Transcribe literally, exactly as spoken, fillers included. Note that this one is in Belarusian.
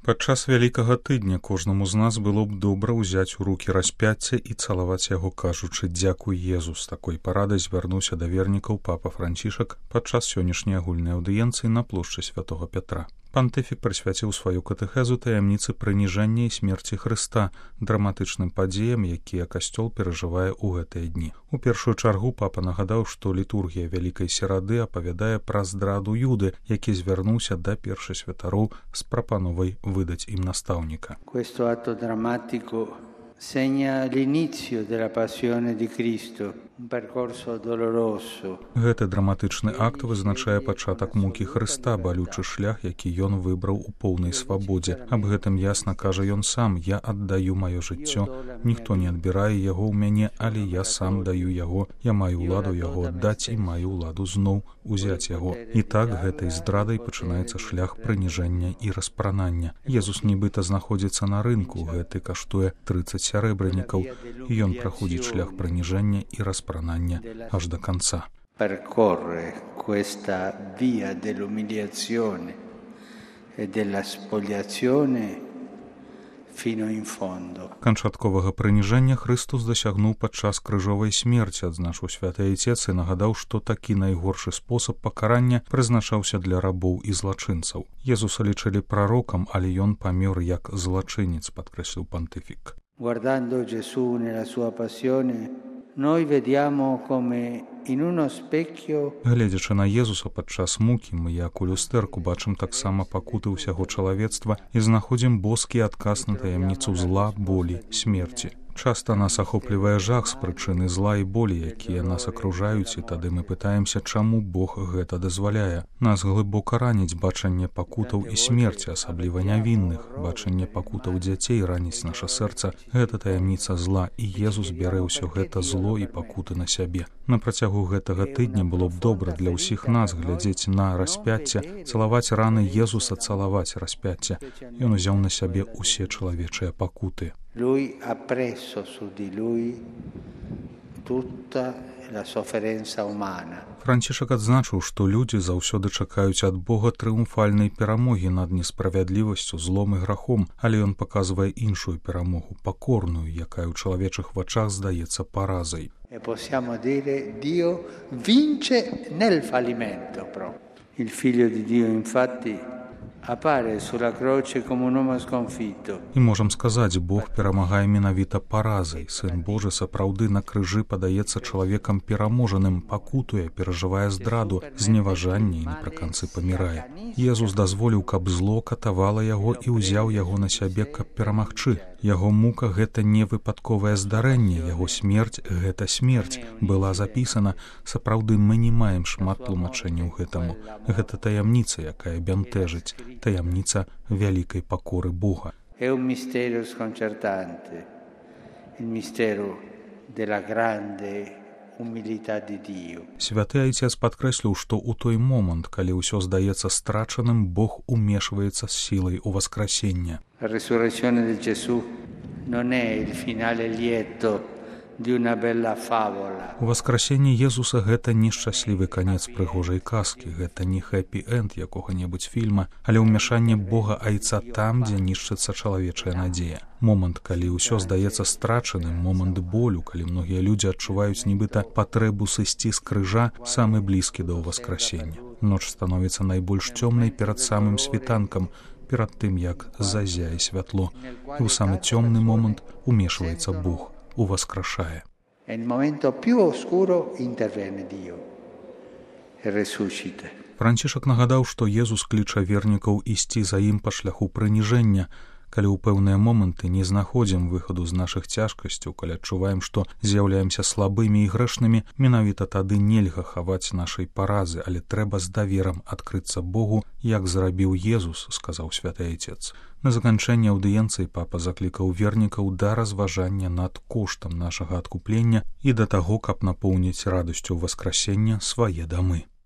Падчас вялікага тыдня кожнаму з нас было б добра ўзяць у рукі распяцце і цалаваць яго, кажучы «Дзякуй, Езус». Такой парадай звярнуўся да вернікаў папа Францішак падчас сённяшняй агульнай аўдыенцыі на плошчы святога Пятра. Пантыфік прысвяціў сваю катэхезу таямніцы прыніжання і смерці Хрыста, драматычным падзеям, якія касцёл перажывае ў гэтыя дні. У першую чаргу папа нагадаў, што літургія Вялікай Серады апавядае пра здраду Юды, які звярнуўся да першасвятароў з прапановай выдаць ім настаўніка. Questo atto drammatico segna l'inizio della passione di Cristo, un percorso doloroso. Гэты драматычны акт вызначае пачатак мукі Хрыста, балючы шлях, які ён выбраў у поўнай свабодзе. Аб гэтым ясна кажа ён сам: «Я аддаю маё жыццё, ніхто не адбірае яго ў мяне, але я сам даю яго, я маю ўладу яго аддаць і маю ўладу зноў узяць яго». І так гэтай здрадай пачынаецца шлях прыніжэння і распранання. Езус нібыта знаходзіцца на рынку, гэты каштуе трыццаць сярэбранікаў, і ён праходзіць шлях прыніжэння і распранання аж да канца. Percorre questa via dell'umiliazione e della spogliazione fino in fondo. Канчатковага прыніжэння Хрыстус дасягнуў падчас крыжовай смерці, адзначыў святы айцец і нагадаў, што такі найгоршы спосаб пакарання прызначаўся для рабоў і злачынцаў. Езуса лічылі прарокам, але ён памёр як злачынец, падкрэсліў пантыфік. Guardando Gesù nella sua passione, noi vediamo come in uno specchio. Гледзячы на Езуса падчас мукі, мы як у люстэрку бачым таксама пакуты ўсяго чалавецтва і знаходзім боскі адказ на таямніцу зла, болі, смерці. Часта нас ахоплівае жах з прычыны зла і болі, якія нас акружаюць, і тады мы пытаемся, чаму Бог гэта дазваляе. Нас глыбока раніць бачанне пакутаў і смерці, асабліва нявінных. Бачанне пакутаў дзяцей раніць наша сэрца. Гэта таямніца зла, і Езус бярэ ўсё гэта зло і пакуты на сябе. На працягу гэтага тыдня было б добра для ўсіх нас глядзець на распяцце, цалаваць раны Езуса, цалаваць распяцце. Ён узяў на сябе ўсе чалавечыя пакуты. Lui ha preso su di lui tutta la sofferenza umana. Францішак адзначыў, што людзі заўсёды чакаюць ад Бога трыумфальнай перамогі над несправядлівасцю, злом і грахом, але ён паказвае іншую перамогу, пакорную, якая ў чалавечых вачах здаецца паразай. E possiamo dire Dio vince nel fallimento proprio. Il figlio di Dio infatti appare sulla croce come un uomo sconfitto. І можам сказаць, Бог перамагае менавіта паразай. Сын Божы сапраўды на крыжы падаецца чалавекам пераможаным, пакутуе, перажывае здраду, зневажанне і напрыканцы памірае. Езус дазволіў, каб зло катавала яго і ўзяў яго на сябе, каб перамагчы. Яго мука — гэта не выпадковае здарэнне, яго смерць — гэта смерць. Была запісана. Сапраўды мы не маем шмат тлумачэнняў гэтаму. Гэта таямніца, якая бянтэжыць, таямніца вялікай пакоры Бога. È un mistero sconcertante, il mistero della grande умилитà di Dio. Святы айцец падкрэсліў, што ў той момант, калі ўсё здаецца страчаным, Бог умешваецца з сілай у воскресення. La resurrezione di Gesù non è il finale lieto di una bella favola. У воскресенні Езуса гэта не шчаслівы канец прыгожай казкі, гэта не хэпі-энд якога-небудзь фільма, але ўмяшанне Бога айца там, дзе нішчыцца чалавечая надзея. Момант, калі ўсё здаецца страчаным, момант болю, калі многія людзі адчуваюць нібыта патрэбу сысці з крыжа, самы блізкі да ўваскрасення. Ноч становіцца найбольш цёмнай перад самым світанкам, перад тым, як зазяе святло. І ў самы цёмны момант умешваецца Бог, уваскрашае. Nel momento più oscuro interviene Dio e resuscita. Францішак нагадаў, што Езус кліча вернікаў ісці за ім па шляху прыніжэння, калі ў пэўныя моманты не знаходзім выхаду з нашых цяжкасцяў, калі адчуваем, што з'яўляемся слабымі і грэшнымі, менавіта тады нельга хаваць нашай паразы, але трэба з даверам адкрыцца Богу, як зрабіў Езус, сказаў святы айцец. На заканчэнне аўдыенцыі папа заклікаў вернікаў да разважання над коштам нашага адкуплення і да таго, каб напоўніць радасцю воскресення свае дамы.